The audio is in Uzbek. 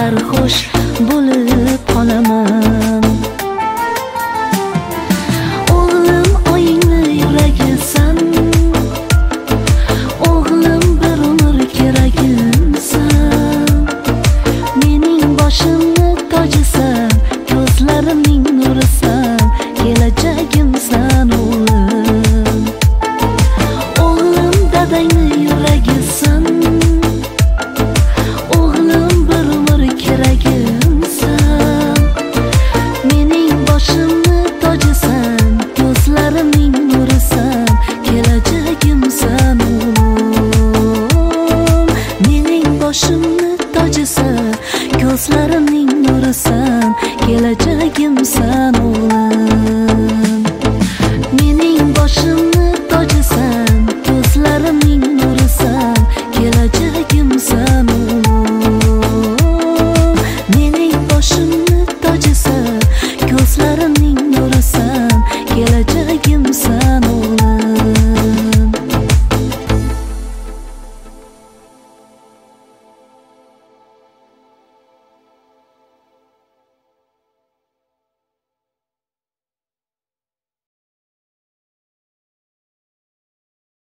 sarxush bo'lib qolaman. O'g'lim oyingni yuragisan, o'g'lim bir umr keragimsan. Mening boshimni tojisan, ko'zlarimning nurisan, kelajagimsan o'g'lim. O'g'lim dadangni yuragisan, o'g'lim bir umr keragimsan. Mening boshimni tojisan, ko'zlarimning nurisan, kelajagimsan o'g'lim. Mening boshimni tojisan, ko'zlarimning nurisan, kelajagimsan o'g'lim.